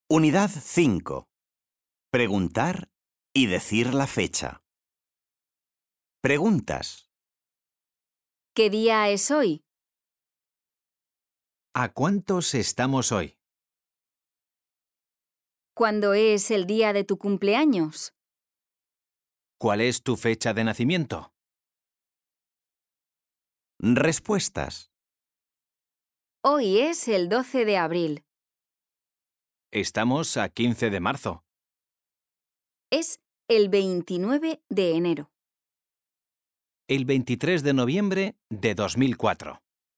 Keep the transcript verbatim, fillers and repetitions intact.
Unidad cinco. Preguntar y decir la fecha. Preguntas. ¿Qué día es hoy? ¿A cuántos estamos hoy? ¿Cuándo es el día de tu cumpleaños? ¿Cuál es tu fecha de nacimiento? Respuestas. Hoy es el doce de abril. Estamos a quince de marzo. Es el veintinueve de enero. El veintitrés de noviembre de dos mil cuatro.